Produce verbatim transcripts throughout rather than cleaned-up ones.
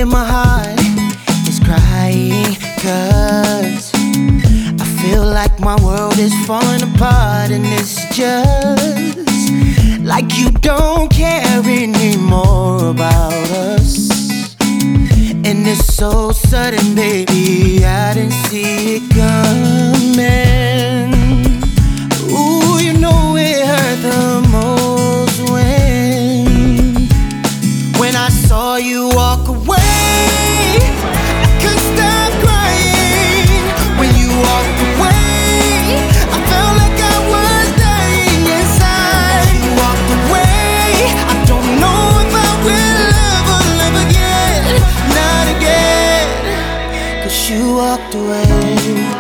and my heart is crying, 'cause I feel like my world is falling apart, and it's just like you don't care anymore about us. And it's so sudden, baby, I didn't see it coming. Ooh, you know it hurt the most when When I saw you walk away. I couldn't stop crying. When you walked away, I felt like I was dying inside. You walked away. I don't know if I will ever love again. Not again. 'Cause you walked away.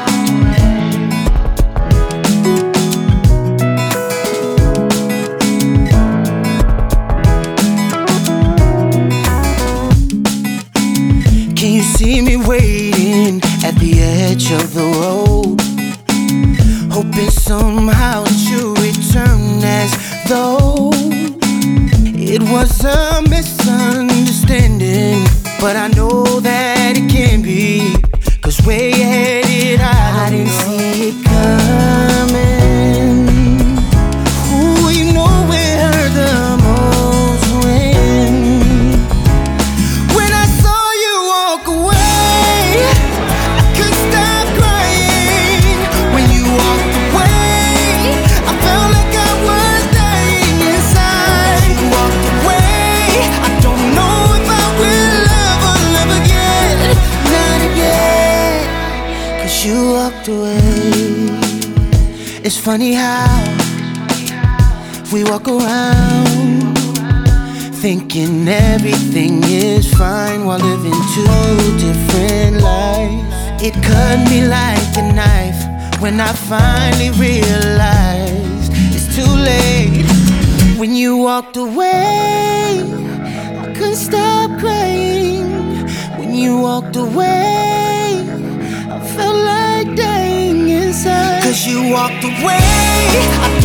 Can you see me waiting at the edge of the road, hoping somehow that you return, as though it was a misunderstanding. But I know that it can't be, 'cause where you headed, I didn't see it coming. Ooh, you know it hurt the most when When I saw you walk away. I couldn't stop crying. When you walked away, I felt like I was dying inside. You walked away. I don't know if I will ever love again. Not again. 'Cause you walked away. It's funny how we walk around thinking everything is fine while living two different lives. It cut me like a knife when I finally realized it's too late. When you walked away, I couldn't stop crying. When you walked away, I felt like dying inside. 'Cause you walked away. I